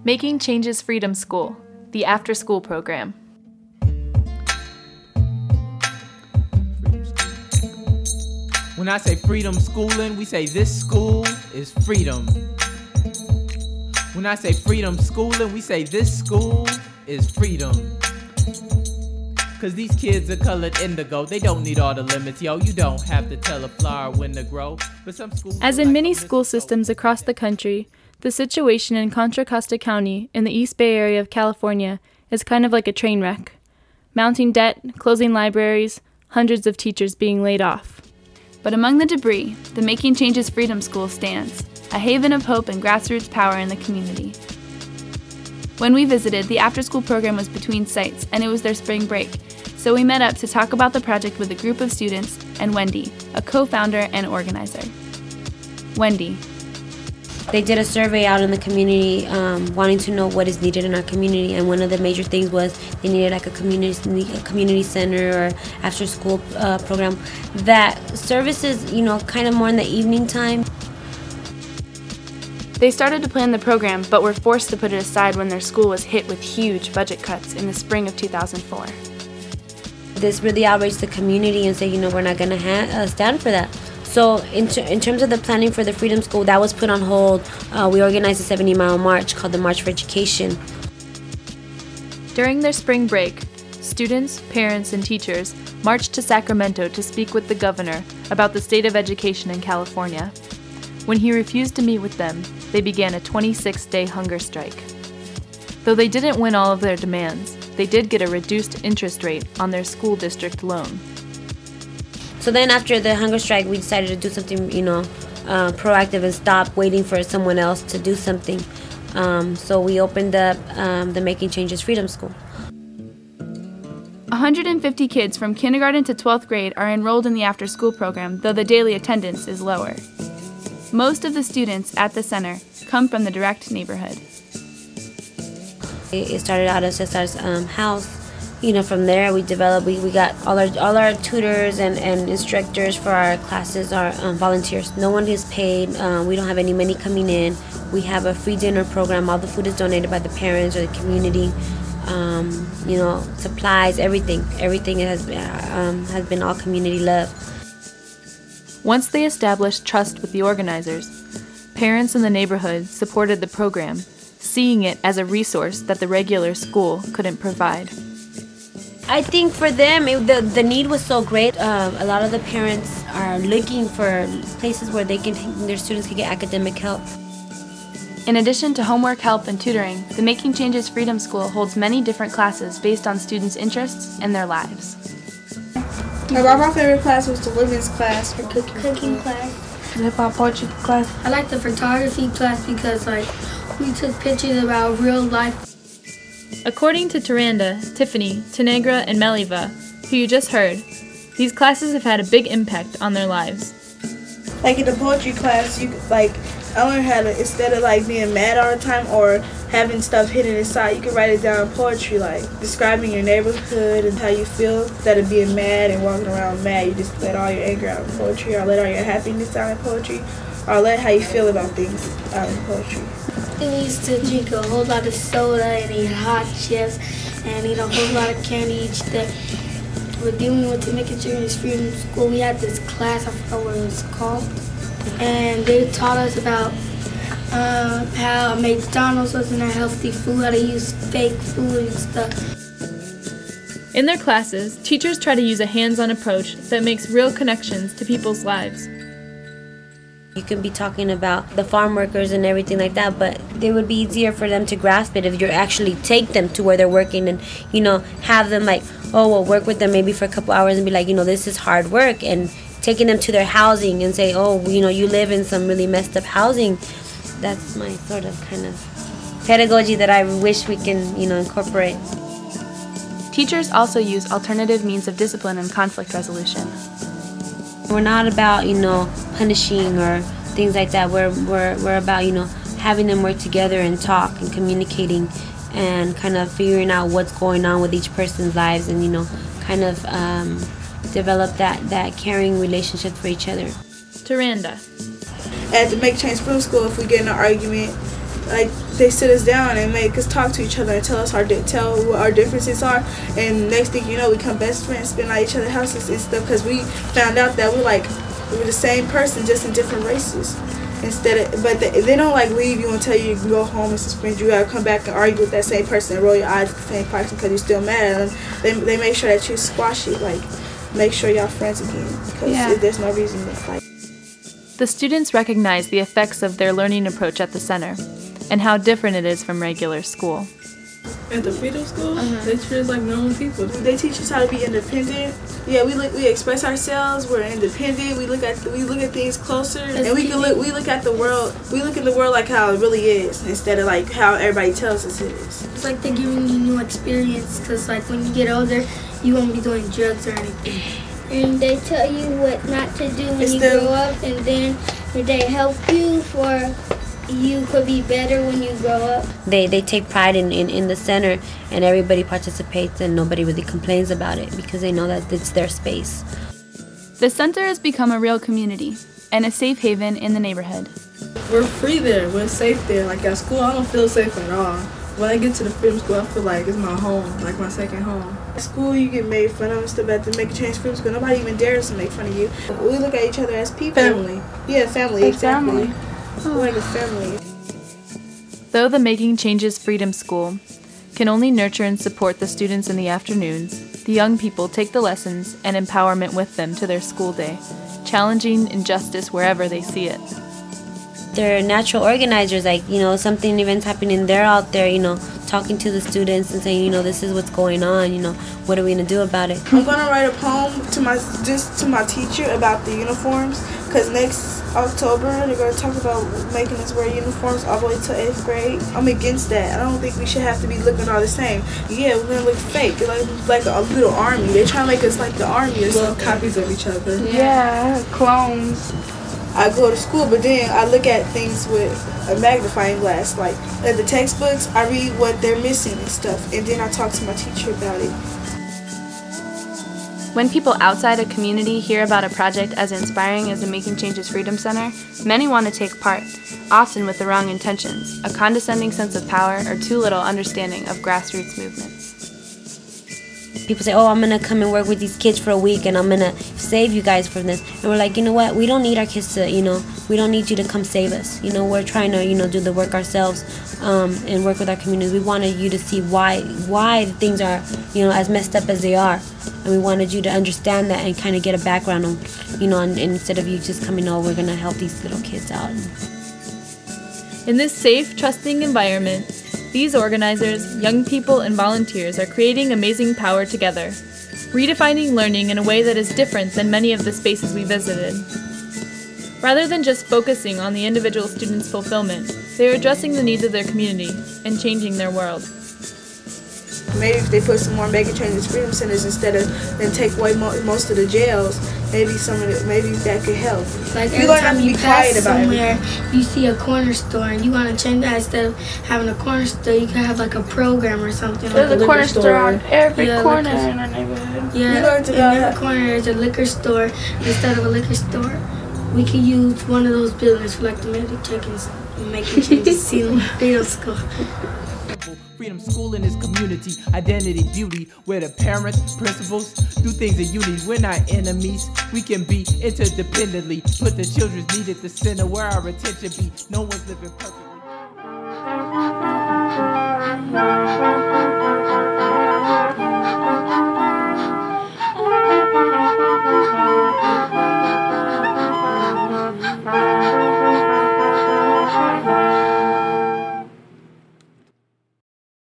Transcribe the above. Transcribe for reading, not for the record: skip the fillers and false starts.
Making Changes Freedom School, the after-school program. When I say freedom schooling, we say this school is freedom. When I say freedom schooling, we say this school is freedom. Cause these kids are colored indigo, they don't need all the limits, yo. You don't have to tell a flower when to grow. But some schools, as in many school systems across the country, the situation in Contra Costa County in the East Bay area of California is kind of like a train wreck. Mounting debt, closing libraries, hundreds of teachers being laid off. But among the debris, the Making Changes Freedom School stands, a haven of hope and grassroots power in the community. When we visited, the after-school program was between sites, and it was their spring break, so we met up to talk about the project with a group of students and Wendy, a co-founder and organizer. Wendy. They did a survey out in the community wanting to know what is needed in our community, and one of the major things was they needed like a community center or after school program that services, kind of more in the evening time. They started to plan the program, but were forced to put it aside when their school was hit with huge budget cuts in the spring of 2004. This really outraged the community and said, we're not going to stand for that. So in terms of the planning for the Freedom School, that was put on hold. We organized a 70-mile march called the March for Education. During their spring break, students, parents, and teachers marched to Sacramento to speak with the governor about the state of education in California. When he refused to meet with them, they began a 26-day hunger strike. Though they didn't win all of their demands, they did get a reduced interest rate on their school district loan. So then after the hunger strike, we decided to do something, proactive and stop waiting for someone else to do something. So we opened up the Making Changes Freedom School. 150 kids from kindergarten to 12th grade are enrolled in the after-school program, though the daily attendance is lower. Most of the students at the center come from the direct neighborhood. It started out as Cesar's house. From there we developed, we got all our tutors and instructors for our classes are volunteers. No one is paid. We don't have any money coming in. We have a free dinner program. All the food is donated by the parents or the community. Supplies, everything. Everything has been all community love. Once they established trust with the organizers, parents in the neighborhood supported the program, seeing it as a resource that the regular school couldn't provide. I think for them, the need was so great. A lot of the parents are looking for places where their students can get academic help. In addition to homework help and tutoring, the Making Changes Freedom School holds many different classes based on students' interests and their lives. My favorite class was the women's class, cooking class, the hip-hop poetry class. I like the photography class because we took pictures about real life. According to Taranda, Tiffany, Tenegra, and Meliva, who you just heard, these classes have had a big impact on their lives. Like in the poetry class, I learned how to, instead of being mad all the time or having stuff hidden inside, you can write it down in poetry, describing your neighborhood and how you feel. Instead of being mad and walking around mad, you just let all your anger out in poetry, or let all your happiness out in poetry, or let how you feel about things out in poetry. We used to drink a whole lot of soda and eat hot chips and eat a whole lot of candy each day. We're dealing with the Making Changes Freedom School. We had this class, I forgot what it was called, and they taught us about how McDonald's wasn't a healthy food, how to use fake food and stuff. In their classes, teachers try to use a hands-on approach that makes real connections to people's lives. You can be talking about the farm workers and everything like that, but it would be easier for them to grasp it if you actually take them to where they're working and, have them work with them maybe for a couple hours and be like, this is hard work, and taking them to their housing and say, you live in some really messed up housing. That's my sort of kind of pedagogy that I wish we can, incorporate. Teachers also use alternative means of discipline and conflict resolution. We're not about, punishing or things like that. We're about, having them work together and talk and communicating and kind of figuring out what's going on with each person's lives and, kind of develop that caring relationship for each other. Taranda. At the Make Change Freedom School, if we get in an argument, like they sit us down and make us talk to each other and tell what our differences are. And next thing you know, we become best friends, spend at each other's houses and stuff, because we found out that we're the same person, just in different races. But they don't like leave you and tell you can go home and suspend you. You gotta come back and argue with that same person and roll your eyes at the same person because you're still mad at them. They make sure that you squash it, like make sure y'all friends again, because there's no reason to fight. The students recognize the effects of their learning approach at the center and how different it is from regular school. At the Freedom School, they treat us like normal people. They teach us how to be independent. Yeah, we express ourselves. We're independent. We look at things closer, and we look at the world. We look at the world like how it really is, instead of like how everybody tells us it is. It's like they're giving you new experience, because like when you get older, you won't be doing drugs or anything. And they tell you what not to do when you grow up, and then they help you for you could be better when you grow up. They take pride in the center, and everybody participates and nobody really complains about it because they know that it's their space. The center has become a real community and a safe haven in the neighborhood. We're free there. We're safe there. Like at school, I don't feel safe at all. When I get to the Freedom School, I feel like it's my home, like my second home. At school, you get made fun of and stuff. At the Make a Change Freedom School, nobody even dares to make fun of you. We look at each other as people. Family. Yeah, family, exactly. We're like a family. Though the Making Changes Freedom School can only nurture and support the students in the afternoons, the young people take the lessons and empowerment with them to their school day, challenging injustice wherever they see it. They're natural organizers, like, something event's happening, they're out there, talking to the students and saying, this is what's going on, what are we going to do about it? I'm going to write a poem to my teacher about the uniforms, because next October they're going to talk about making us wear uniforms all the way to 8th grade. I'm against that. I don't think we should have to be looking all the same. Yeah, we're going to look fake, like a little army. They're trying to make us like the army or something. Copies of each other. Yeah, clones. I go to school, but then I look at things with a magnifying glass. Like at the textbooks, I read what they're missing and stuff, and then I talk to my teacher about it. When people outside a community hear about a project as inspiring as the Making Changes Freedom Center, many want to take part, often with the wrong intentions, a condescending sense of power, or too little understanding of grassroots movements. People say, I'm going to come and work with these kids for a week and I'm going to save you guys from this. And we're like, you know what? We don't need our kids to, we don't need you to come save us. We're trying to, do the work ourselves and work with our community. We wanted you to see why things are, as messed up as they are. And we wanted you to understand that and kind of get a background on, and instead of you just coming, we're going to help these little kids out. In this safe, trusting environment, these organizers, young people, and volunteers are creating amazing power together, redefining learning in a way that is different than many of the spaces we visited. Rather than just focusing on the individual students' fulfillment, they are addressing the needs of their community and changing their world. Maybe if they put some more Making Changes Freedom Centers and take away most of the jails, maybe that could help. Like every time you pass somewhere, you see a corner store and you want to change that. Instead of having a corner store, you can have like a program or something. There's like a corner store on every corner in our neighborhood. Yeah, in every corner there's a liquor store. Instead of a liquor store, we could use one of those buildings for like the Making Changes Freedom School. Freedom School in this community, identity, beauty, where the parents, principals do things in unity. We're not enemies, we can be interdependently. Put the children's need at the center where our attention be. No one's living perfect.